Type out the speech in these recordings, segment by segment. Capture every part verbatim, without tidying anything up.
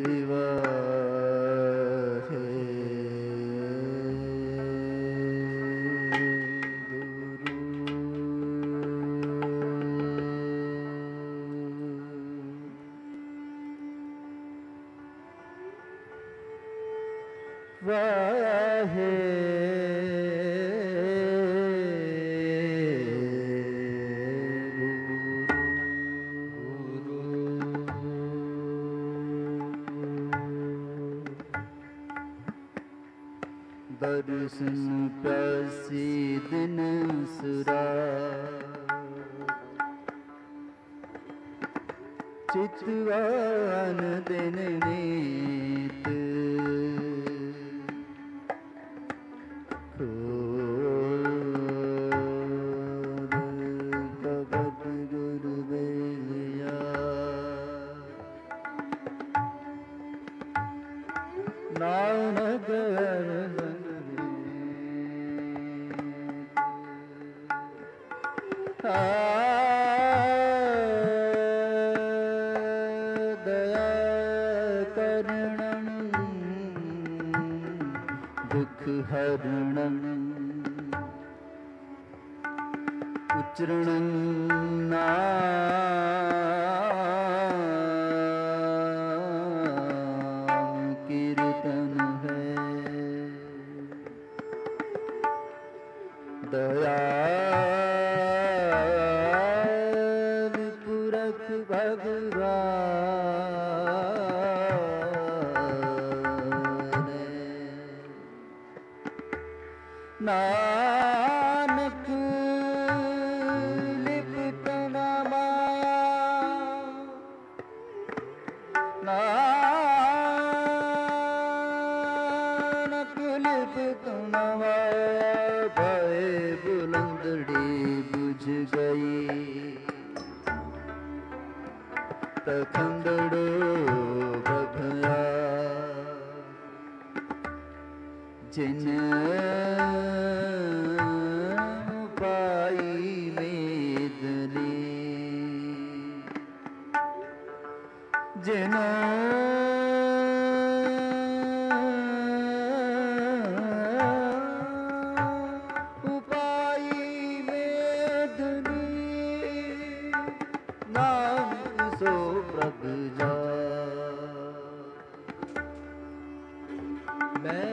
वाहे दर्शन प्यासी दिन सुरा चितवान दिन नीत भगत गुरु बेलिया नानक दया करणं दुख हरणं उच्चारणं नाम कीर्तन है दया नानक लिप्त न माया नानक लिप्त न माया भय बुलंदड़ी बुझ गई तखंडड़ो बभया जिन पाई मेदली जिन उपाई मेदली नाम सो प्रभु जा मैं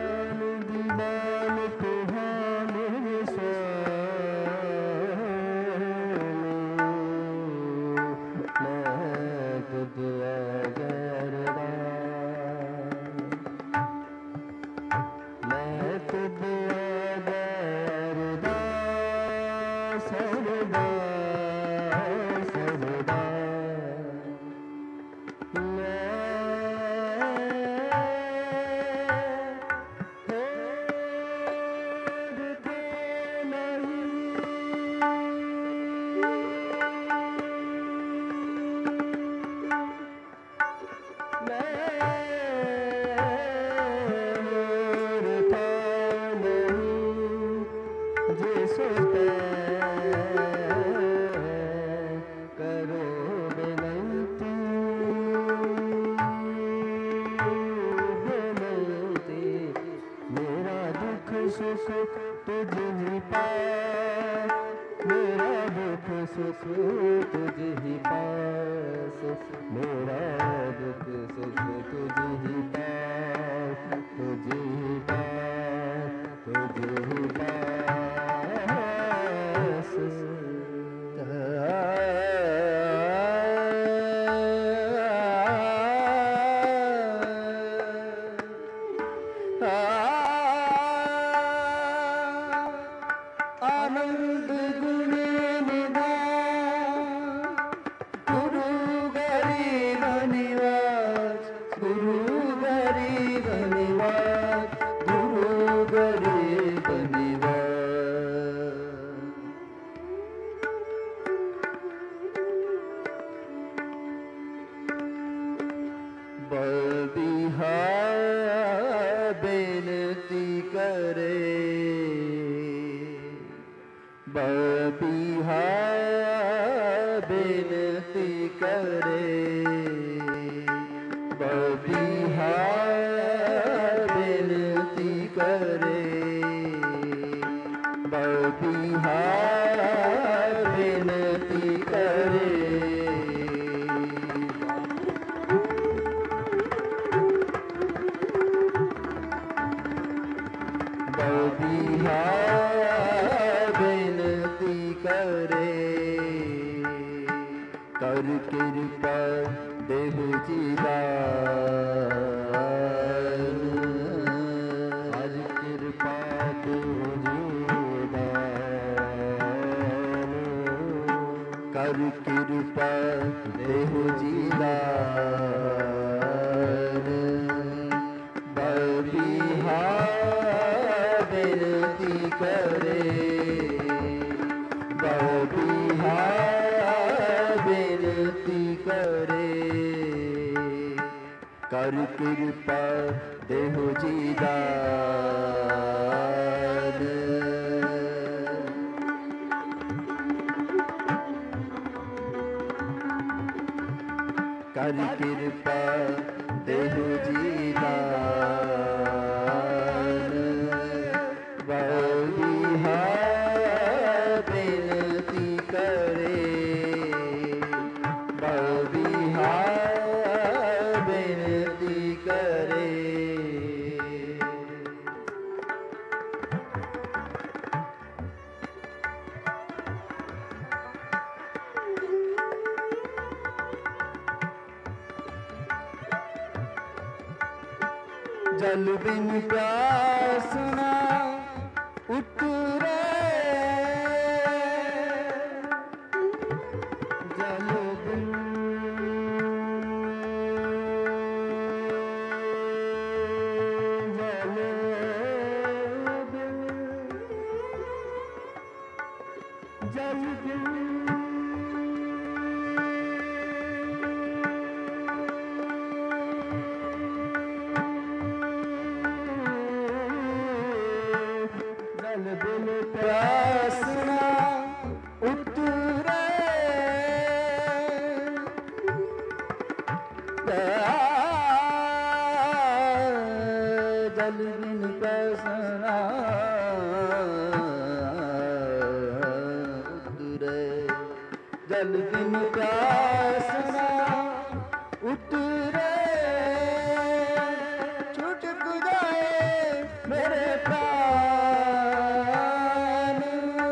सुख तुझ ही पास मेरा दुख सुख तुझ ही पास तुझ ही पास तुझ ही पास आनंद गुण गुरु गरीब निवास बिहार बेनती करे, बिहार बेनती करे, बिहार बेनती करे, कर कृपा देहु जीदान, आज कृपा देहु जीदान, कर कृपा देहु जीदान, बिहार बेनती करे, बिहार बेनती करे, कर कृपा देहु जीदान, कर कृपा देहु जीदान, बिहार बेनती करे, बिहार बेनती करे, जल बिन प्यास न उतरे, जल बिन जल बिन जल बिन बिन प्यास न उतरे, जल बिन प्यास न उतरे, जल बिन प्यास न उतरे, छूट जाए मेरे प्राण,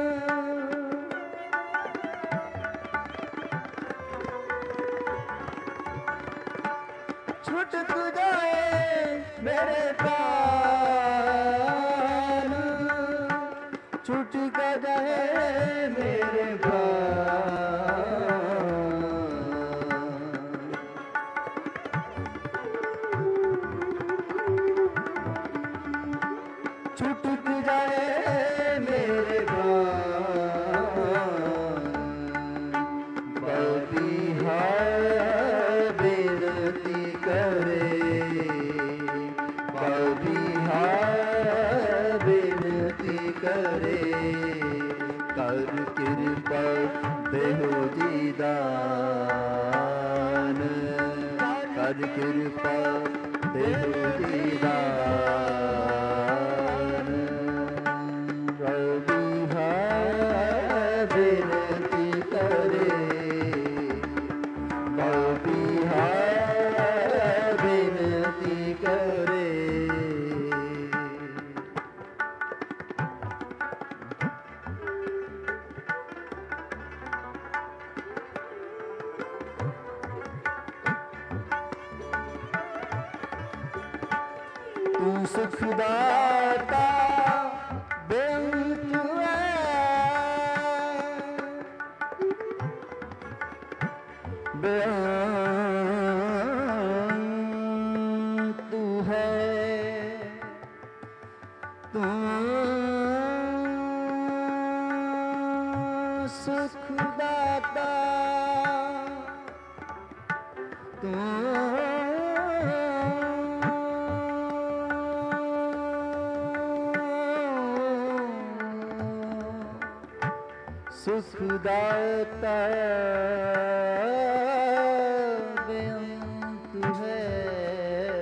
छूट जाए मेरे प्राण, छूट जाए मेरे प्राण, छूट जाए मेरे प्राण, बिहार बेनती करे, बिहार बेनती करे, कर कृपा देहु जीदान, कर कृपा देहु जीदान, बिहार बेनती करे, बिहार बेनती करे, तू सुखदाता बेअंत है, बेअंत तू है, तू सुखदाता, तू सुखदाता बेअंत है,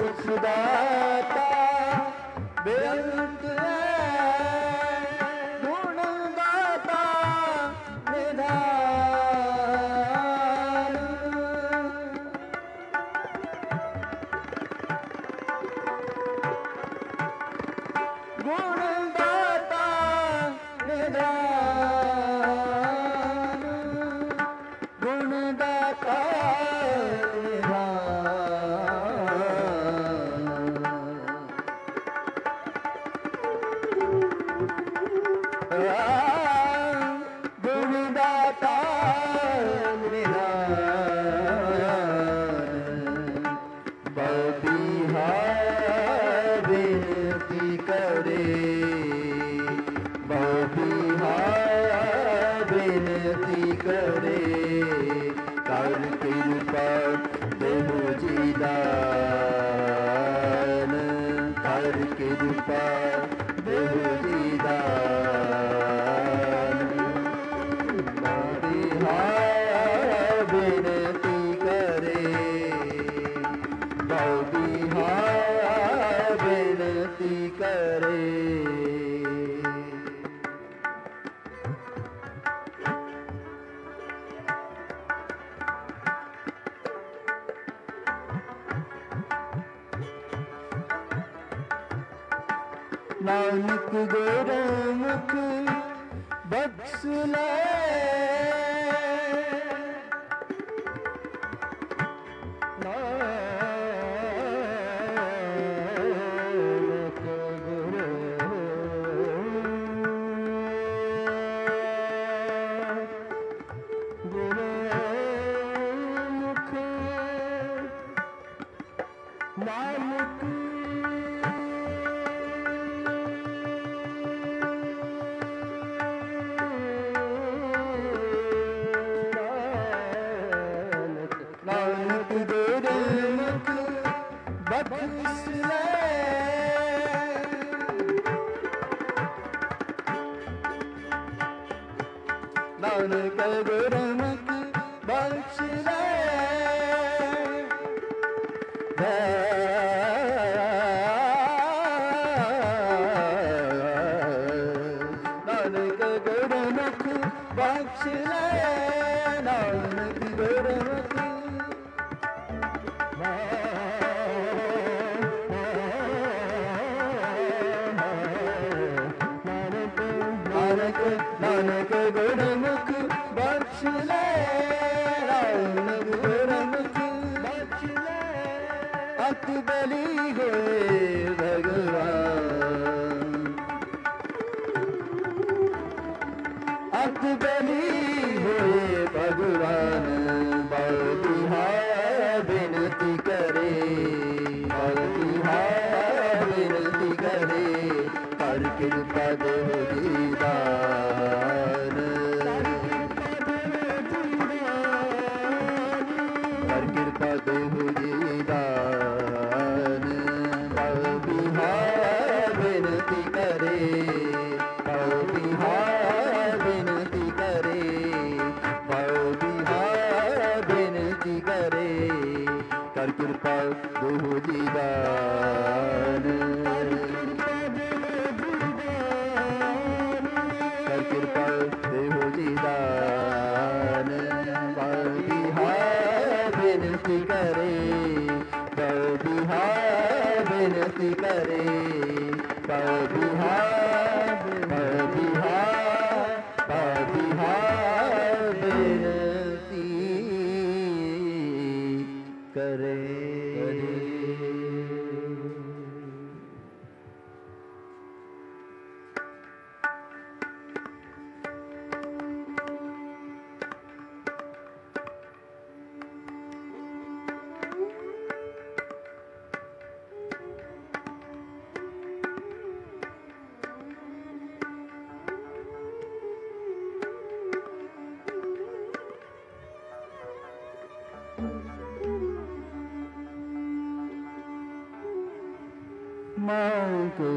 ਸੁਖ ਦਾਤਾ ਬੇਅੰਤ ਹੈ, ਗੁਣ ਦਾਤਾ ਨਿਧਾਨ। ਗੁਣ ਦਾਤਾ ਨਿਧਾਨ, ਗੁਣ ਦਾਤਾ ਨਾਨਕ ਗੁਰਮੁਖ ਬਖਸ਼ ਲੈ, ਨਾਨਕ ਗੁਰਮੁਖ ਨਾਨਕ ਬਖਸ਼ ਲੈ, ਨਾਨਕ ਗੁਰਮੁਖ ਬਖਸ਼ ਲੈ, ਨਾਨਕ ਗੁਰਮੁਖ ਬਖਸ਼ ਲੈ, ਨਾਨਕ ਗੁਰਮੁਖ ਨਾਨਕ ਗੁਰਮੁਖ ਬਖਸ਼ ਲੈ, ਨਾਨਕ ਗੁਰਮੁਖ ਬਖਸ਼ ਲੈ, ਅਤ ਬਲੀ ਹੋਏ ਭਗਵਾਨ, ਅਤ ਬਲੀ ਹੋਏ ਭਗਵਾਨ, ਬਲ ਤਿਹਾਰ ਬੇਨਤੀ ਕਰੇ, ਬਲ ਤਿਹਾਰ ਬੇਨਤੀ ਕਰੇ, ਕਰ ਕਿਰਪਾ ਦੇਹੁ ਦੀਦਾਨ, ਕਰ ਕਿਰਪਾ ਦੇਹੁ ਦੀਦਾਨ, ਬਲ ਬਿਹਾਰ ਬੇਨਤੀ ਕਰੇ, ਬਲ ਬਿਹਾਰ ਬੇਨਤੀ ਕਰੇ, ਬਲ ਬਿਹਾਰ ਬੇਨਤੀ ਕਰੇ, ਕਰ ਕਿਰਪਾ ਦੇਹੁ ਦੀਦਾਨ, ਕਿਰਪਾ ਦੇਹੁ ਦੀਦਾਨ, ਬਲ ਬਿਹਾਰ ਬੇਨਤੀ ਕਰੇ, ਬਲ ਬਿਹਾਰ ਬੇਨਤੀ ਕਰੇ, ਬਲ ਬਿਹਾਰ ਬਲ ਬਿਹਾਰ ਬਲ ਬਿਹਾਰ ਬੇਨਤੀ ਕਰੇ। मांगो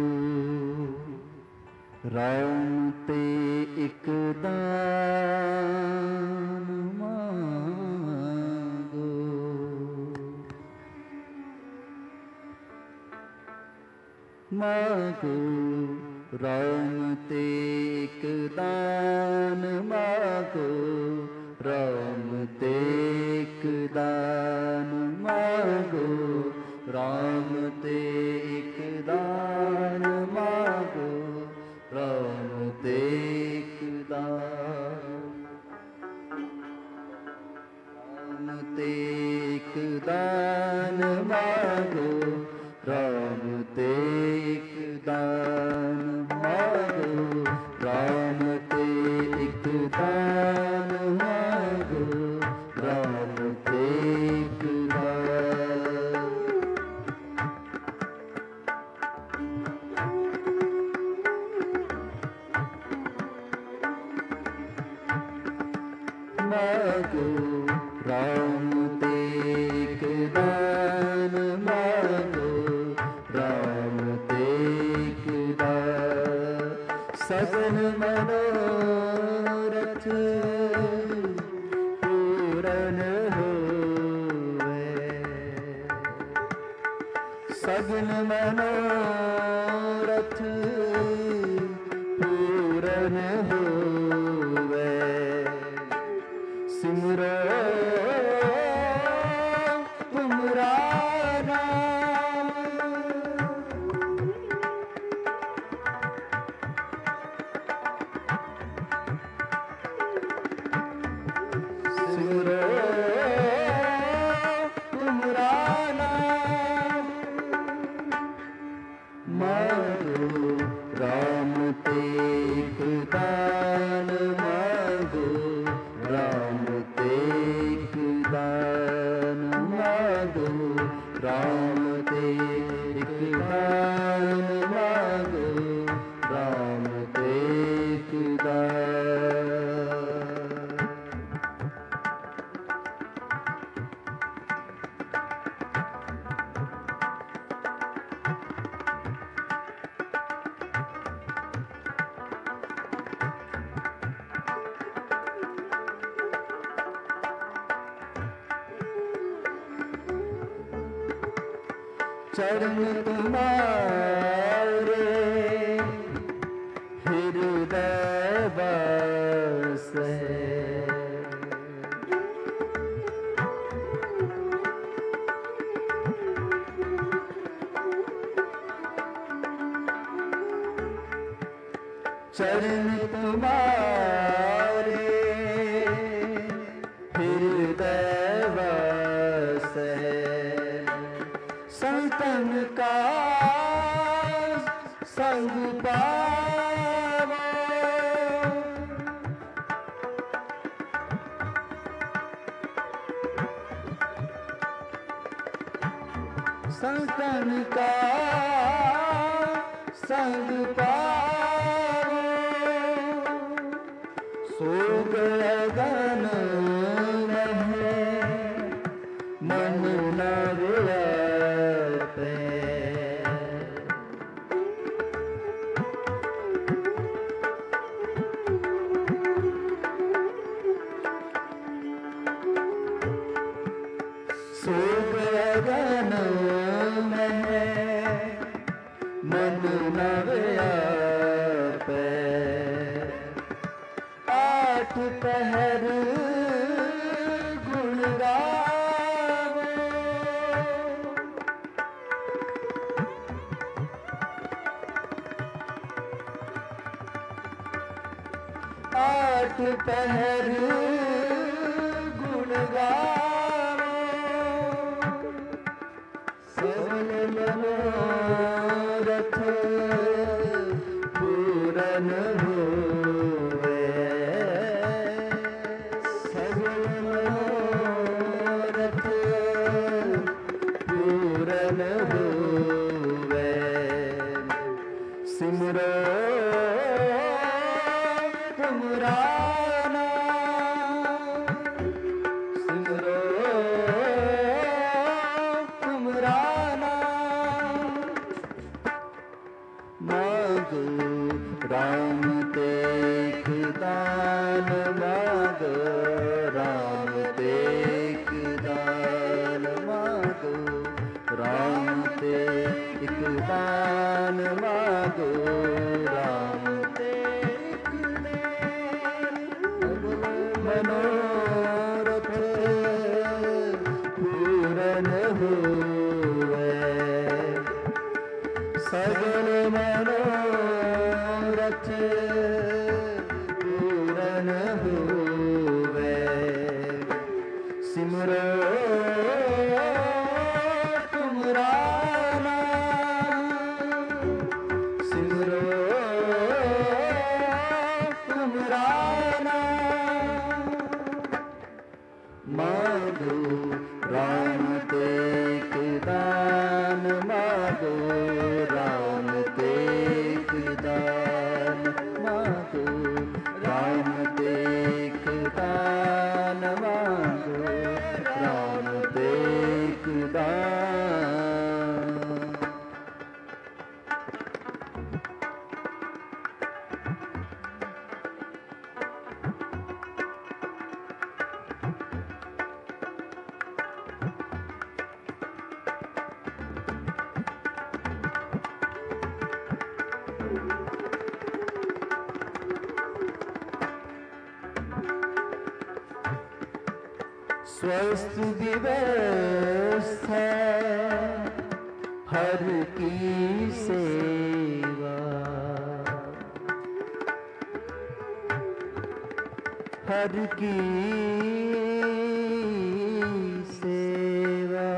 राम ते एक दान मांगो, मांगो राम ते एक दान मांगो राम ते एक दान मांगो राम ते एक दान मांगो राम ते एक दान राम ते एक दान मांगो राम ते एक दान मांगो राम ते एक दान मांगो राम ते एक दान मांगो राम ते एक दान मांगो राम ते एक दान सगल मनोरथ पूरन होवे सगल मनोरथ पूरन होवे सिमरो तुमरा नाम सिमरो तुमरा नाम मांगो राम ते एक दान मांगो राम ते एक दान मांगो राम ते एक दान मांगो राम ते एक दान चरण तुम्हारे हृदय बसे चरण तुम्हारे हृदय बसे संतन का संग पावो संतन का संग पावो सोग लगन में मन न व्यापे सोग लगन में मन न व्यापे आठ पहर गुण गावो आठ पहर गुण गावो सबल मनोरथ पूरन होवे सबल मनोरथ पूरन होवे सिमरो तुमरा नाम सिमरो तुमरा नाम मांगो राम ते एक दान मांगो राम ते एक दान मांगो राम ते एक दान मांगो राम ते एक दान मनोरथ पूरन हुए सगल मनोरथ पूरन हुए सिमरो तुमरा नाम सिमरो तुमरा नाम मांगो राम ते एक दान मांगो राम ते एक दान मांगो राम ते एक दान मांगो राम ते एक दान स्वस्थ व्यवस्था हर की सेवा हर की सेवा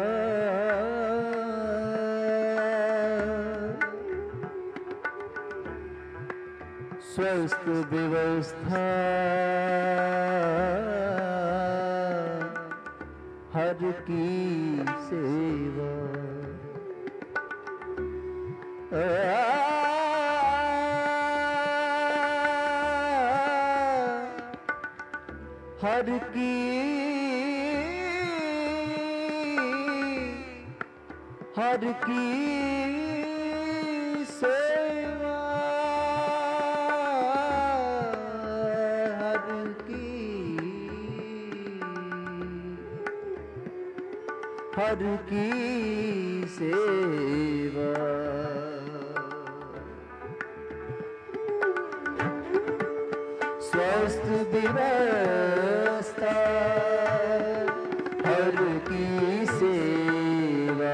स्वस्थ व्यवस्था हर की सेवा हर की हर की सेवा हर की हर की सेवा स्वस्थ व्यवस्था हर की सेवा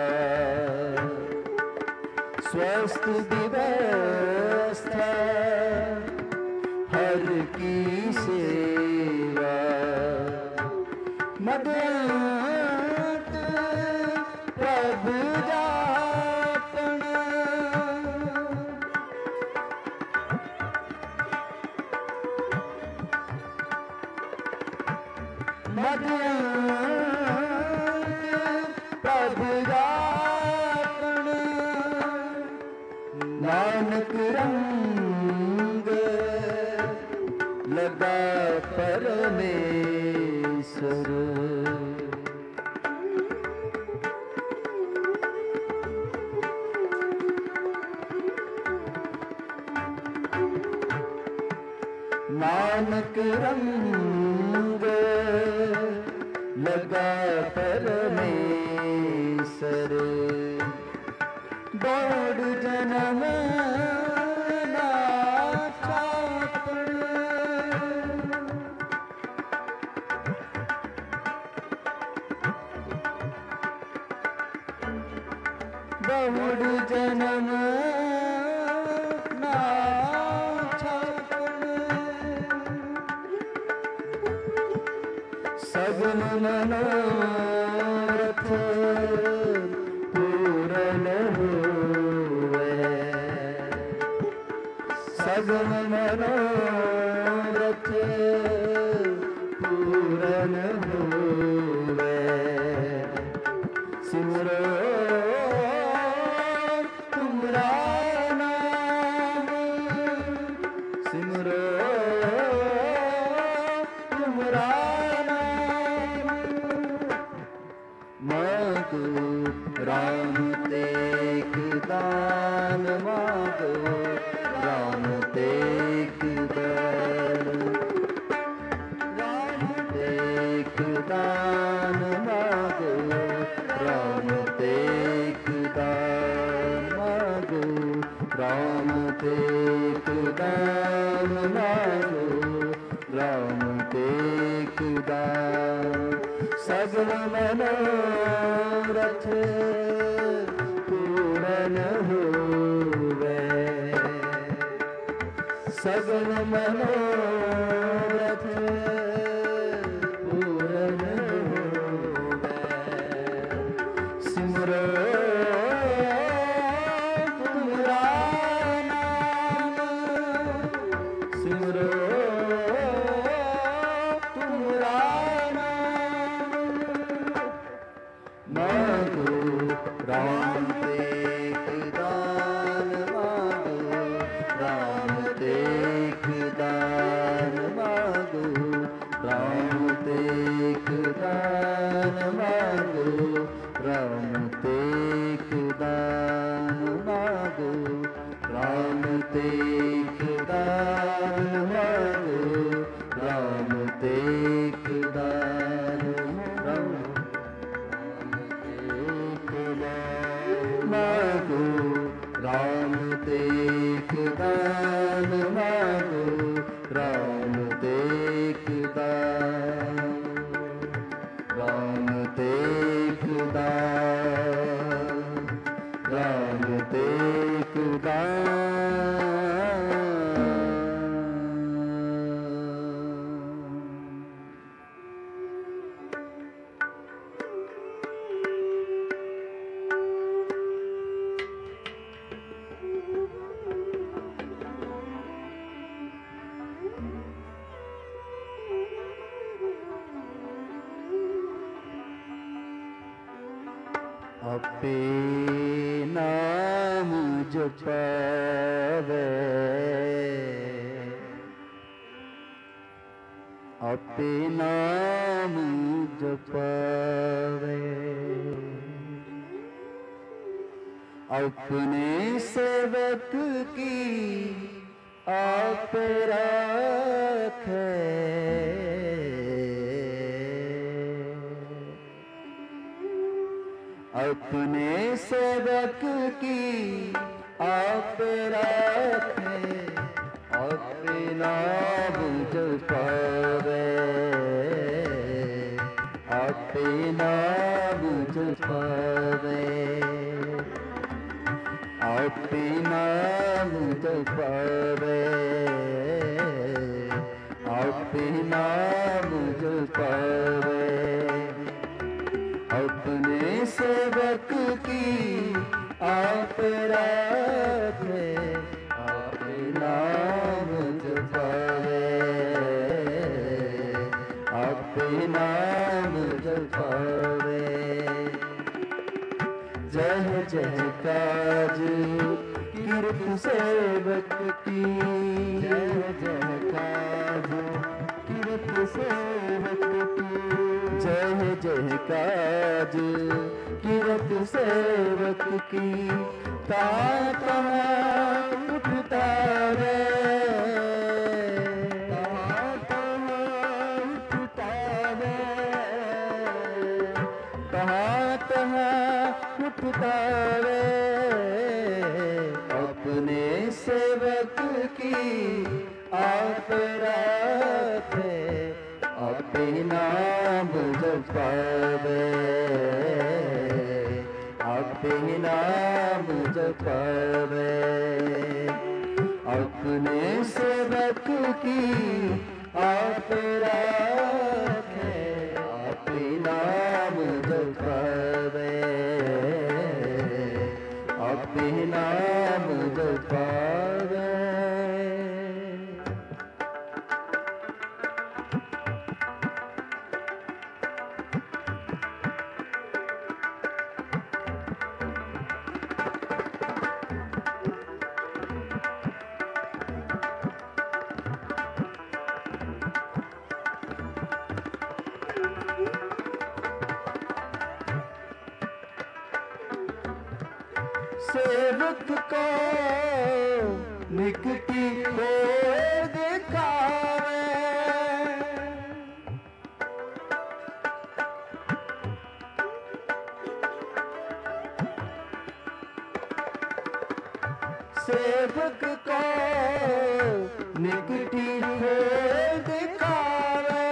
स्वस्थ व्यवस्था हर की सेवा मदद प्रभु जापन प्रभु जापन नानक रंग लगा परमेश्वर नानक रंग लगा परमेश्वर दौड़ जन्म ना चापड़ दौड़ जन्म ना सगुन मनोरथ पूरन हुए सगुन मनोरथ पूरन हुए सिमरो तुमरा नाम सिमरो तुमरा मांगो राम ते एक दान मांगो राम ते एक दान राम ते एक दान मांगो राम ते एक दान मांगो राम तेक दान। सगल मनोरथ पूरन होवे, सगल मनोरथ पूरन होवे। सिमरो तुमरा नाम, सिमरो तुमरा नाम। मांगो राम तेक दान, मांगो राम तेक दान, मांगो राम तेक दान, मांगो राम तेक दान, मांगो राम तेक दान, मांगो राम तेक दान, मांगो राम तेक दान, मांगो राम तेक दान, राम तेक दान, राम तेक दान। अपे नाम जपावे, अपे नाम जपावे, अपने सेवक की आप राखे, अपने सेवक की आप राखे, अपने नाम जपावे, अपने नाम जपावे, अपने नाम जपावे, अपने नाम जपावे। अपने सेवक की आप राखे, अपने नाम जपावे, अपने नाम जपावे। जय जय काज कीर्त सेवक की, जय जय काज कीर्त सेवक की, जय जय काज कीरत सेवक की। ताँ तहाँ उठता रे, ताँ तहाँ उठता रे, तहाँ तहाँ उठता रे। अपने सेवक की आप राखे, अपने नाम जपावे, अपने नाम जपावे। अपने सेवक की आप राखे, अपने नाम जपावे, अपने नाम जपावे। सेवक को निकटी को दिखावे, सेवक को निकटी हो दिखावे,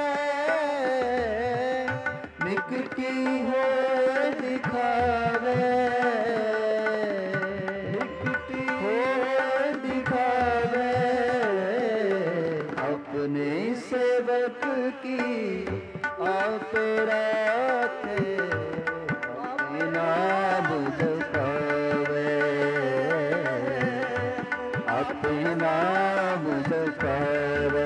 निकटी हो दिखावे, निकटी हो दिखावे, अपने सेवक की आप राखे, अपने नाम जपावे, अपने नाम जपावे,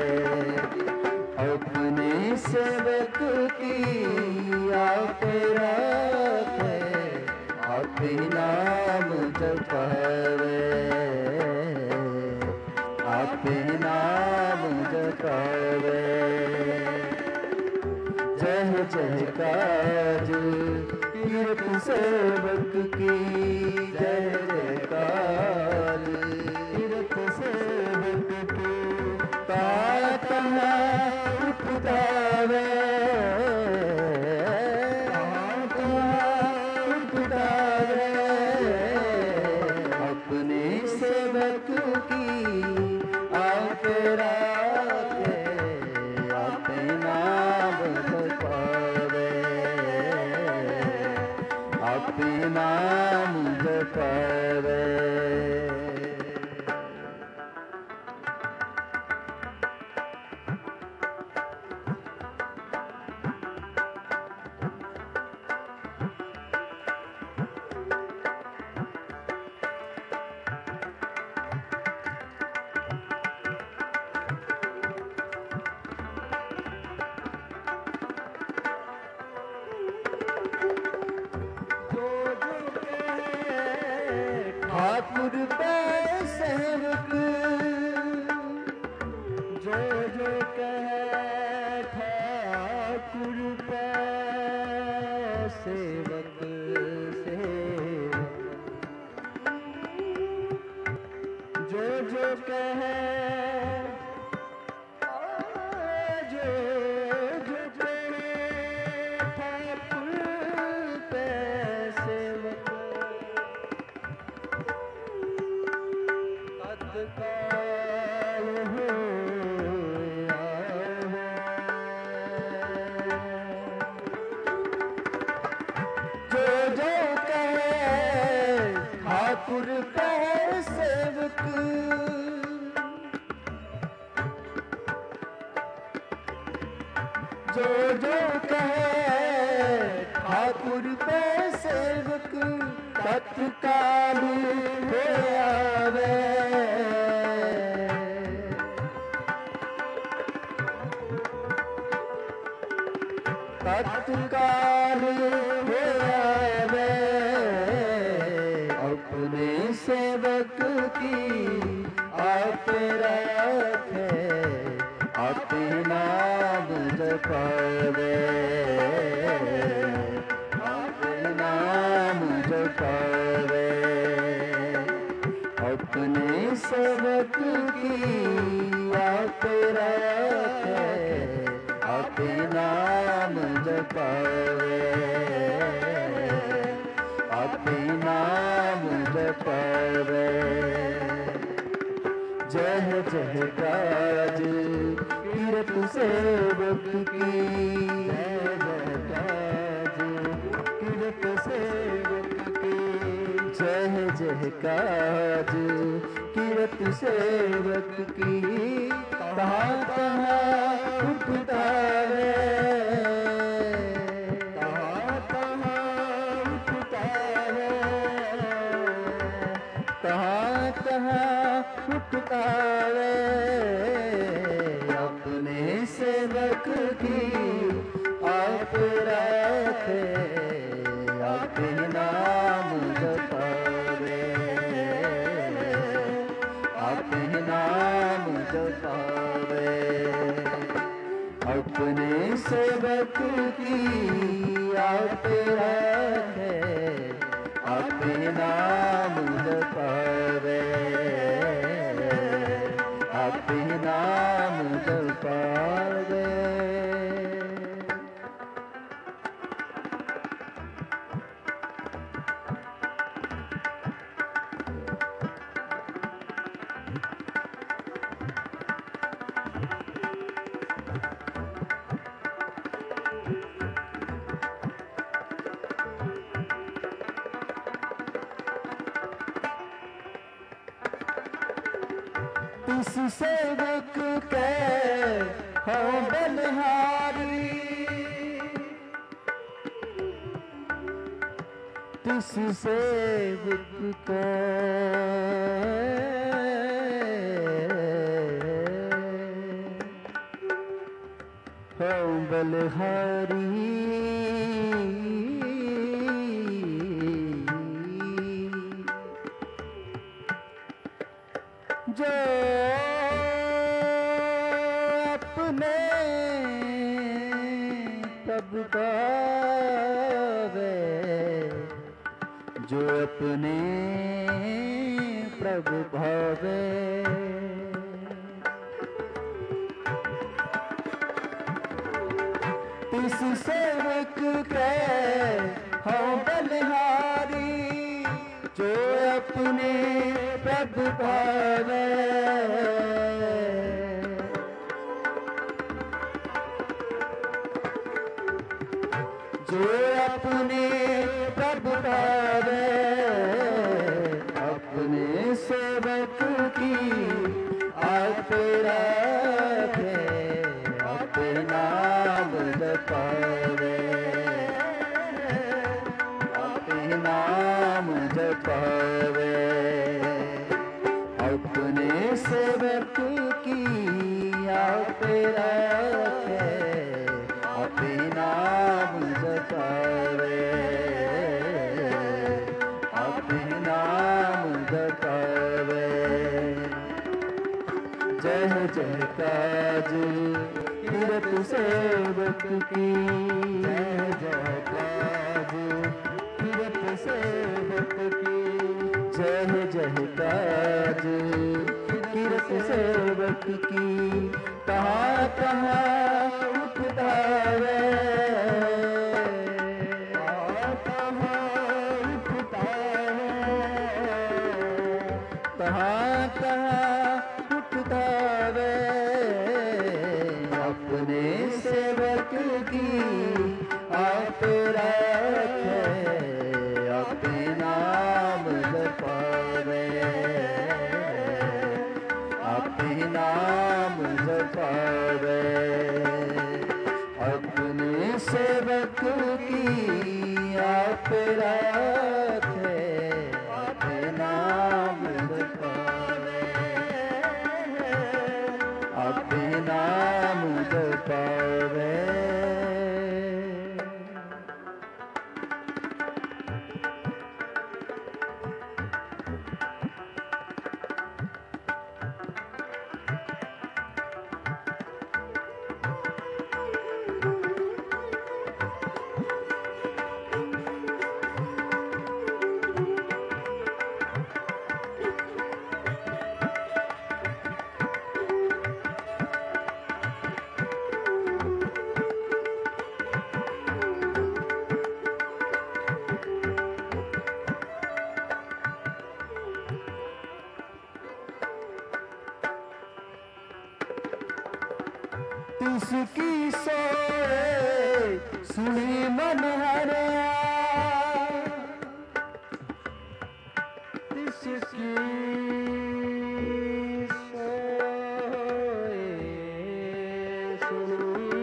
अपने सेवक की आप राखे, अपने नाम जपावे, अपने नाम जपावे। जय जयकार तीर्थ सेवक की, जय जयकार तीर्थ सेवक की, तातना उठावे, उठावे, अपने सेवक की आप राखे, अपने नाम जपावे, अपने नाम जपावे। ठाकुर पे सेवक, जो जो कहे ठाकुर पे सेवक, सेवक, जो जो कहे, जो जो कहे ठाकुर पे सेवक, तत्काल हो आवे, जो जो कहे ठाकुर पे सेवक, जो जो कहे ठाकुर पे सेवक, तत्काल हो आवे, तत्काल हो आवे, अपने सेवक की आप राखे, अपने नाम जपावे, अपने नाम जपावे, अपने सेवक की आप राखे, अपने नाम जपावे, अपने नाम जपावे। जय जयकार तीर्थ सेवक की, जय जयकार तीर्थ सेवक की, जय जयकार तीर्थ सेवक की, कहाँ कहाँ उठता है, कहाँ कहाँ उठता है, कहाँ कहाँ उठता है, अपने सेवक की आप राखे, अपने नाम जपावे, अपने नाम जपावे, अपने सेवक की आप राखे, अपने नाम जपावे, अपने नाम जपावे। तिस सेवक के हो बलिहारी, तिस सेवक के हो बलिहारी। जो अपने प्रभु पावे, जो अपने प्रभु भावे, तिस सेवक के हो बलिहारी, जो अपने प्रभु भावे, जो अपने प्रभु भावे, अपने सेवक की आप रखे, अपना नाम जपावे, अपना नाम जपावे, अपने सेवक की आप रखे, अपना नाम जपावे, अपना नाम जपावे। जय जय काज कीरत सेवक की, जय जय काज कीरत सेवक की, जय जय काज कीरत सेवक की, कहाँ कहाँ उपधारे, कहाँ कहाँ उठतावे, अपने सेवक की आप रखे, अपने नाम जपावे, अपने नाम जपावे, अपने सेवक की आप रखे, अपने नाम जपावे, अपने नाम जपावे। तिसकी सोए सुनी मन हरिया, तिसकी सोए सुनी,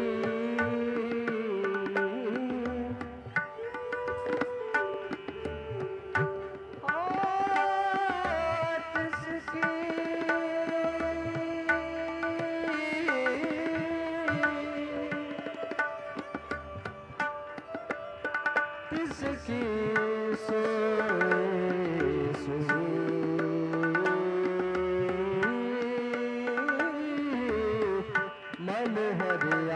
तिसकी सोए सुनी, मन हरिया,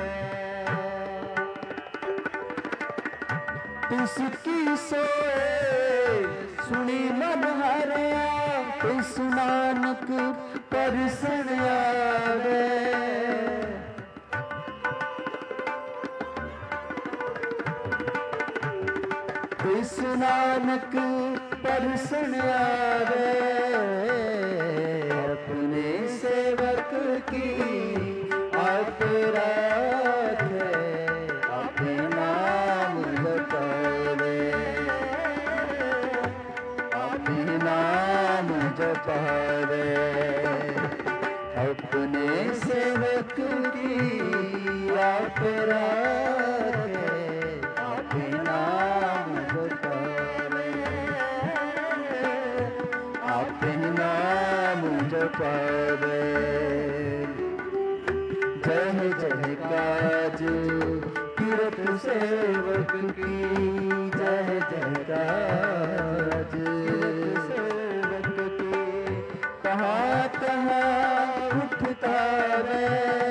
तिसकी सोए सुनी मन हरिया, तिस नानक परिसन आवे, तिस नानक परिसन आवे, अपने सेवक की आप रखे, अपने नाम जपावे, अपने नाम जपावे। आपे नाम जपावे। जय जय काज कीरत सेवक की, जय जय काज सेवक की। कहाँ कहाँ उठता रे,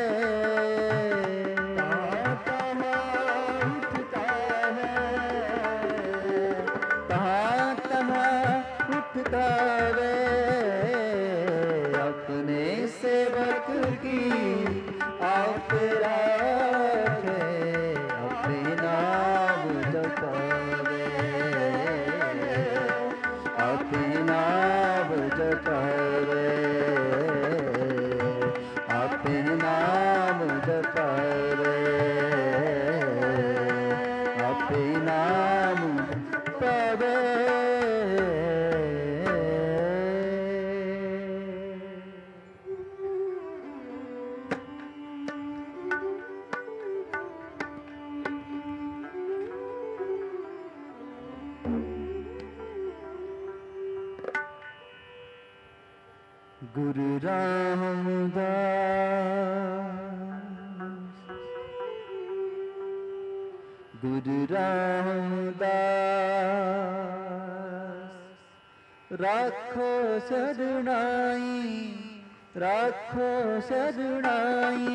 कहाँ कहाँ उठता है, कहाँ कहाँ उठता रे। अपने सेवक की आप राखे, अपने नाम जपावे, अपने नाम जपावे, अपने नाम जपावे, अपने नाम जपावे। गुरु रामदास, गुरु रामदास, राखो शरणाई, राखो शरणाई।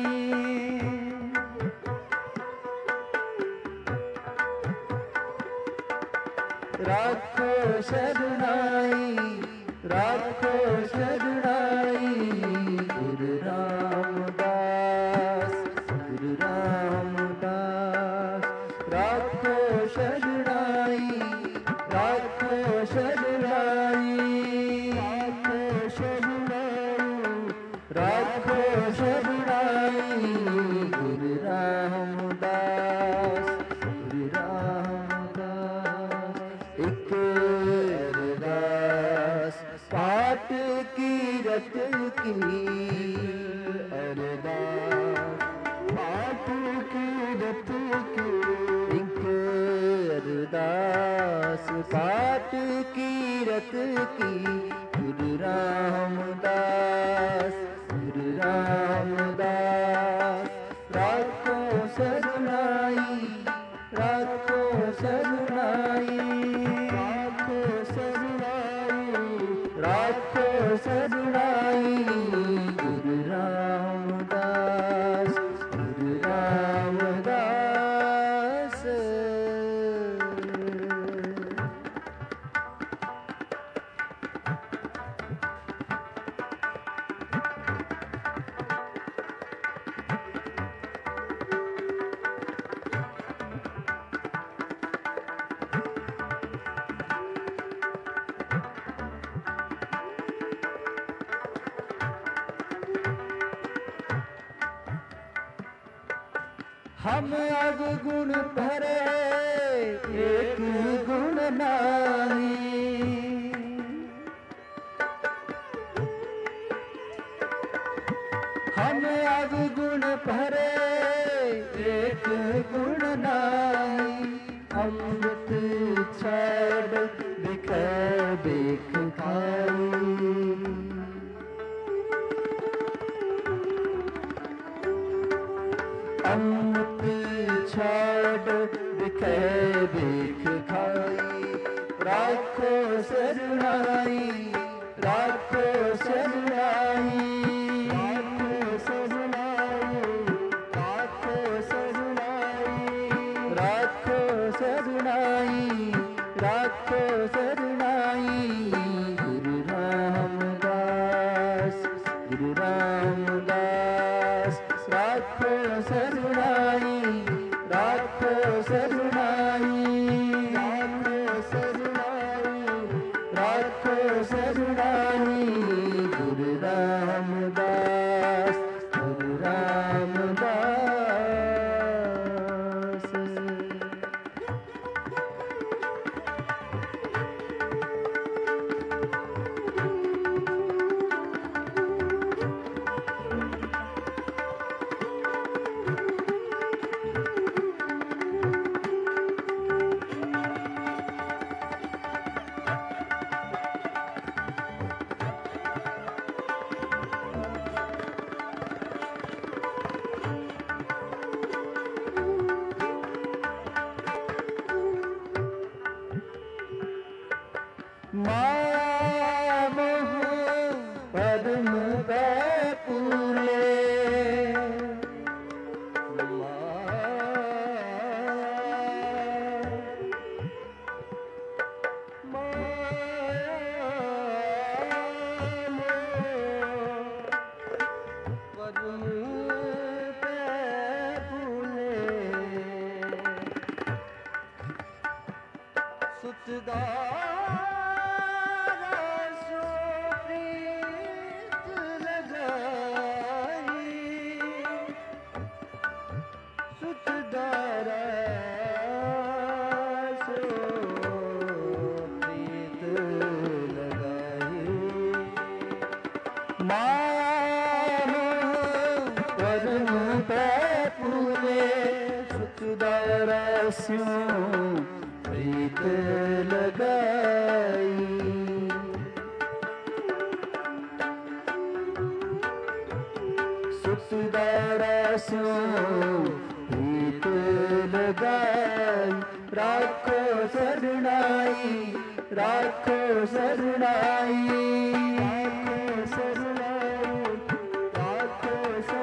राखो शरणाई, राखो शरणाई। गुरु रामदास, गुरु रामदास, राखो शरणाई, राखो शरणाई, राखो शरणाई, राखो शरणाई। गुरु रामदास, गुरु रामदास। एक अरदास पाठ कीरत की, अरदास पाठ कीरत की। एक अरदास पाठ कीरत की। गुरु रामदास, गुरु रामदास, राखो शरणाई, राखो शरणाई, राखो शरणाई, राखो शरणाई। गुरु रामदास, गुरु रामदास। हम अवगुण भरे एक गुण नाही, हम अवगुण भरे एक गुण नाही। अमृत छड़ बिखे बिख खाई, अमृत छड़ बिखे बिख खाई। राखो शरणाई, राखो शरणाई, राखो शरणाई, राखो शरणाई, राखो शरणाई, राखो शरणाई। गुरु रामदास, गुरु रामदास, राखो शरणाई, राखो शरणाई, राखो शरणाई, राखो शरणाई। माया मोह पद्म बैकुले प्रीत लगाई सुतदारा स्यों प्रीत लगाई राखो शरणाई राखो शरणाई राखो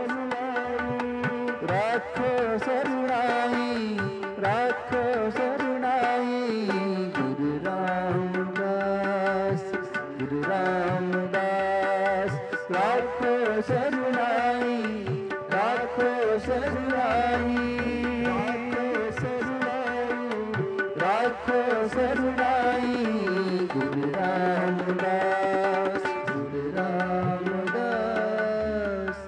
शरणाई राखो शरणाई राखो शरणाई गुरु रामदास गुरु रामदास राखो शरणाई राखो शरणाई राखो शरणाई गुरु रामदास गुरु रामदास।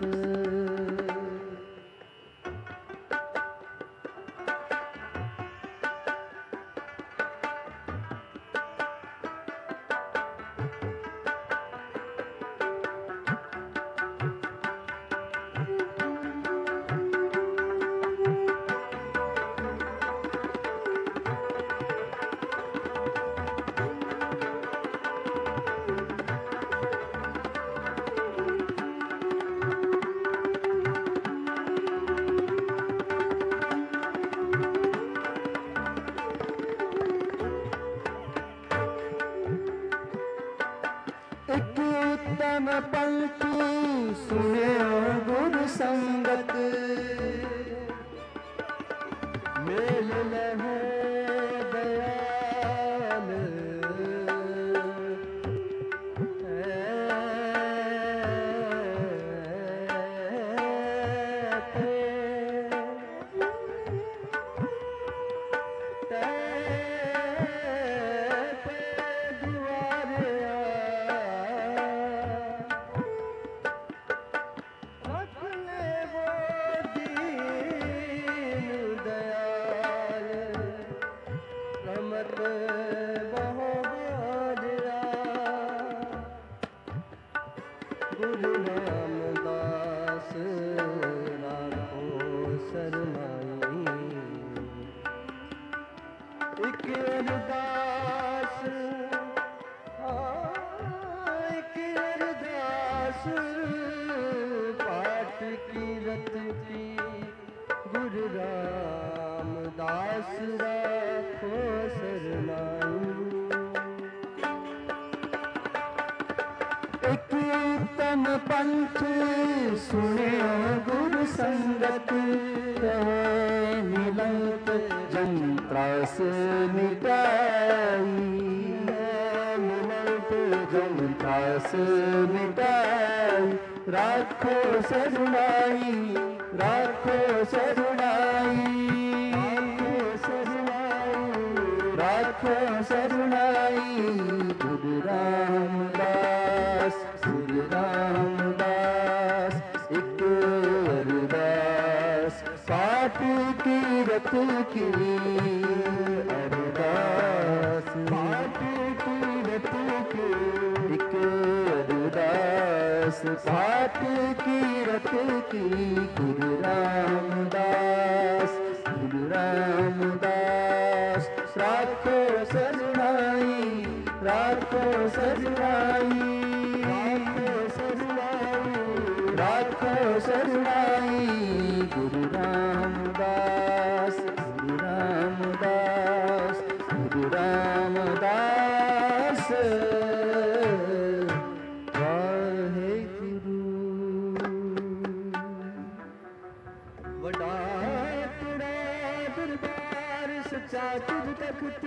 एक उत्तम पंक्ति सुनो गुरु संगत मेल लहे दयाल गुरु रामदास राखो शरणाई एक अरदास एक अरदास पाठ की रत की गुरु रामदास राखो शरणाई एक उत्तम पंथ सुने गुरु संगत मिलत जन त्रास मिटाई मिलत जन त्रास मिटाई राखो शरणाई राखो शरणाई राखो शरणाई गुरु रामदास गुरु रामदास एक अरदास पाठ की रत की अरदास पाठ की रत की एक अरदास पाठ की रत की गुरु रामदास गुरु रामदास राखो शरणाई राखो शरणाई राखो शरणाई गुरु रामदास गुरु रामदास गुरु रामदास। तुझ तख्त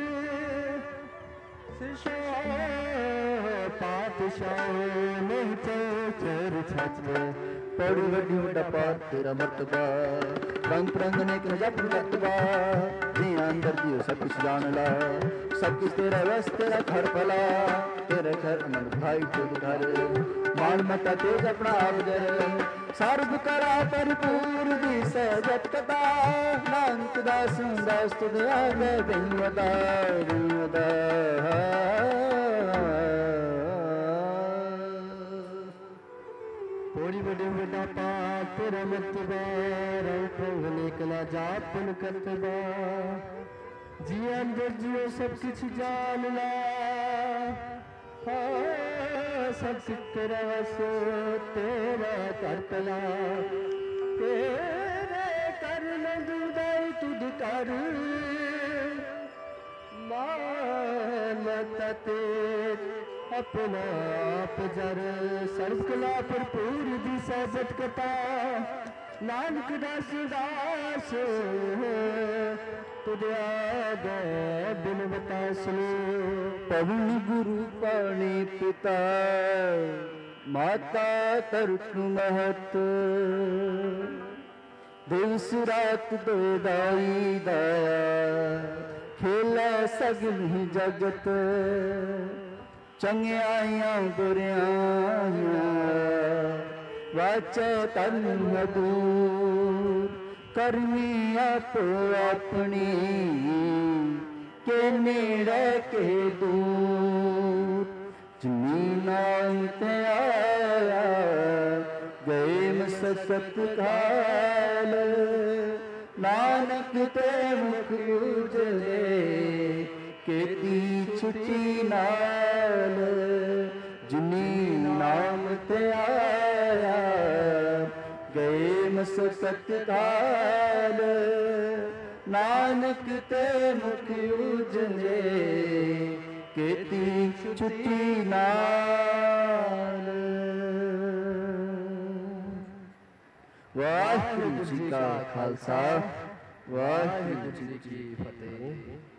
पातशाह नहीं चर छत पौड़ी वड्डी वड्डा पार तेरा मर्तबा रंग परंग ने कि जप मर्तबा जी अंदर दियो सब कुछ जान ला सब कुछ तेरा वस तेरा घर भला तेरे घर अमन भाई तुझ घर मान मता तेज अपना आप जर सर्व कला परिपूर दी सहजत कदा नानक दास दास तुझ आगे बिनवदा बिनवदा पौड़ी बड़े बड़ा पाप तेरा मर्तबा रंग रंग कला जाप पुन करतबा जी अंदर जियो सब कुछ जान ला हाँ सब कुछ तेरा वसो तेरा करतला तेरे कर नंदाई तुझ कर मानता तेज अपना आप जर सर्व कला भरपूर दी सहजत कथा नानक दास दास तुझे आगे बिन बता सुनो पवन गुरु पाणी पिता माता तरुक महत दिवस रात दो दाई दाया खेला सगल जगत चंगियाइयां बुरियाइयां वाचा तन दूर करमी आप अपनी के नेड़े के दूर जमीनां ते आया गए मसत घाल नानक ते मुख उजले केती छुट्टी नाल जिनी नाम ते आया गए मसत घाल नानक ते मुख उजले केती छुट्टी नाल। वाहिगुरू जी का खालसा वाहिगुरू जी की फतेह।